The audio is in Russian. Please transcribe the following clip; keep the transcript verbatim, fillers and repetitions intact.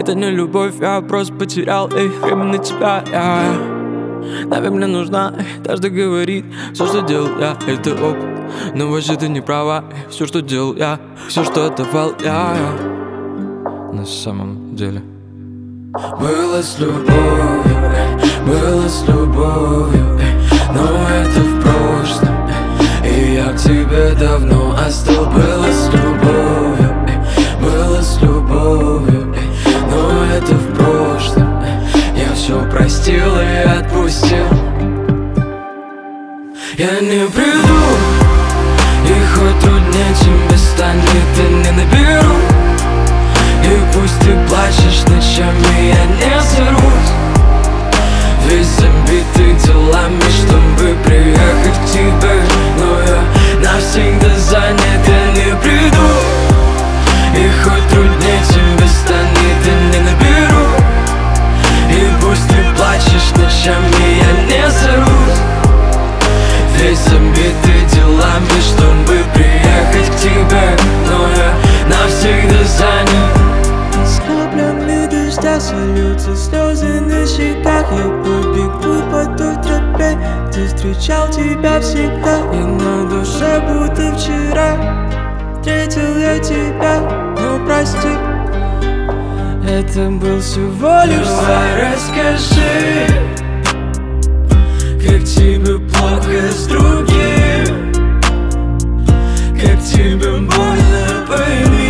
Это не любовь, я просто потерял, эй, время на тебя, я наверное, мне нужна, эй, каждый говорит, все, что делал я, это опыт. Но вообще ты не права, эй, все, что делал я, все, что отдавал я, я на самом деле было с любовью, эй, было с любовью, эй, но это в прошлом, эй, и я к тебе давно остыл. Было с любовью, эй, было с любовью, эй, но это в прошлом, эй, я все простил и отпустил. Я не приду, и хоть труднее тебе станет, я не наберу. И пусть ты плачешь ночами, я не сорвусь, весь забитый делами, чтобы приехать к тебе. Но я навсегда занят, я не приду. И хоть труднее тебе станет, я не наберу. И пусть ты плачешь ночами, я не сорвусь, весь забитый делами, чтобы приехать к тебе. Но я навсегда занят. С каплями дождя сольются слезы на щеках. Я побегу по той тропе, где встречал тебя всегда. И на душе будто вчера встретил я тебя. Ну прости, это был всего лишь сон. Давай расскажи, как тебе плохо с другим, как тебе больно, пойми.